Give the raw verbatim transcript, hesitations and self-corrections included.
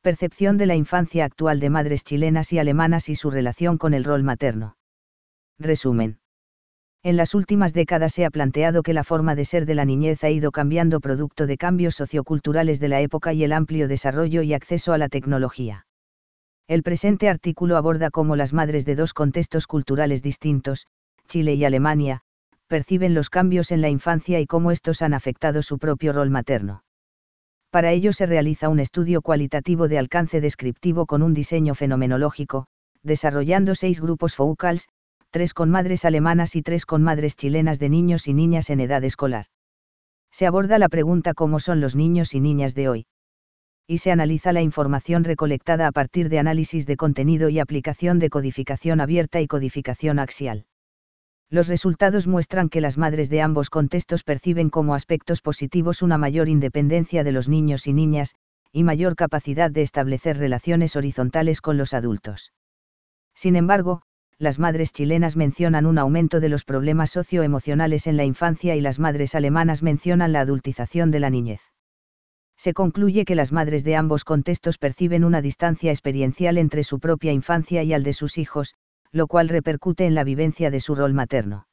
Percepción de la infancia actual de madres chilenas y alemanas y su relación con el rol materno. Resumen. En las últimas décadas se ha planteado que la forma de ser de la niñez ha ido cambiando producto de cambios socioculturales de la época y el amplio desarrollo y acceso a la tecnología. El presente artículo aborda cómo las madres de dos contextos culturales distintos, Chile y Alemania, perciben los cambios en la infancia y cómo estos han afectado su propio rol materno. Para ello se realiza un estudio cualitativo de alcance descriptivo con un diseño fenomenológico, desarrollando seis grupos focals, tres con madres alemanas y tres con madres chilenas de niños y niñas en edad escolar. Se aborda la pregunta ¿cómo son los niños y niñas de hoy? Y se analiza la información recolectada a partir de análisis de contenido y aplicación de codificación abierta y codificación axial. Los resultados muestran que las madres de ambos contextos perciben como aspectos positivos una mayor independencia de los niños y niñas, y mayor capacidad de establecer relaciones horizontales con los adultos. Sin embargo, las madres chilenas mencionan un aumento de los problemas socioemocionales en la infancia y las madres alemanas mencionan la adultización de la niñez. Se concluye que las madres de ambos contextos perciben una distancia experiencial entre su propia infancia y al de sus hijos, lo cual repercute en la vivencia de su rol materno.